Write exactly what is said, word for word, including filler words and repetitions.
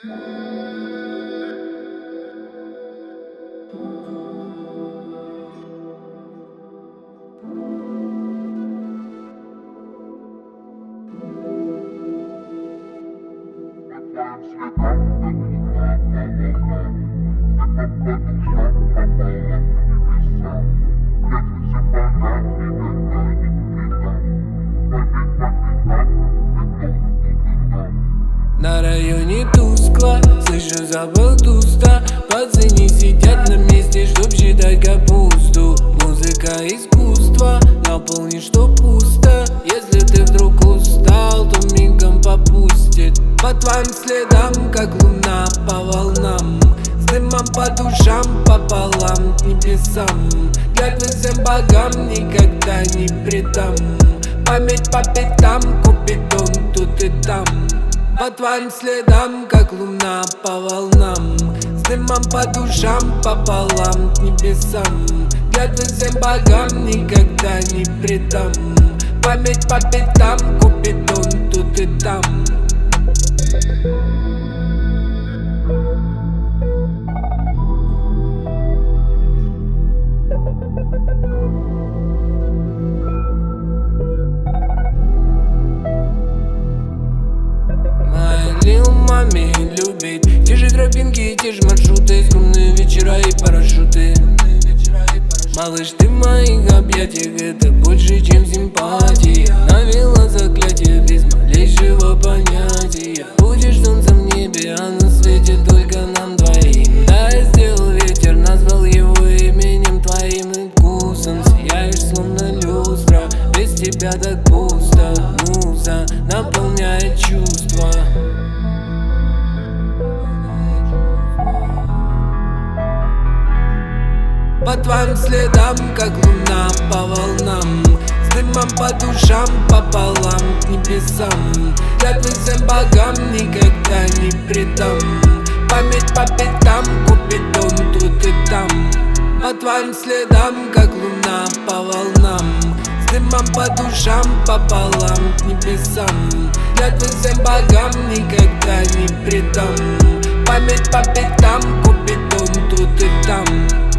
На районе тускло, слышу запах туста. Пацаны сидят на месте, чтоб считать капусту. Музыка искусство, наполни, что пусто. Если ты вдруг устал, то мигом попустит. По твоим следам, как луна по волнам, с дымом по душам пополам к небесам. Клятвы всем богам никогда не предам. Память по пятам, Купидон тут и там. По твоим следам, как луна по волнам, с дымом по душам пополам к небесам. Клятвы всем богам никогда не предам. Память по пятам, Купидон тут и там. Маме любит те же тропинки, те же маршруты, скромные вечера и парашюты. Малыш, ты в моих объятиях, это больше, чем симпатия. Навела заклятие без малейшего понятия. Будешь солнцем в небе, а на свете только нам двоим. Да, я сделал ветер, назвал его именем твоим, и вкусом сияешь, словно люстра. Без тебя так пусто, муза наполняет чувства. По твоим следам, как луна по волнам, с дымом по душам пополам к небесам. Клятвы всем богам никогда не предам. Память по пятам, Купидон тут и там. По твоим следам, как луна по волнам, с дымом по душам пополам к небесам. Клятвы всем богам никогда не предам. Память по пятам, Купидон тут и там.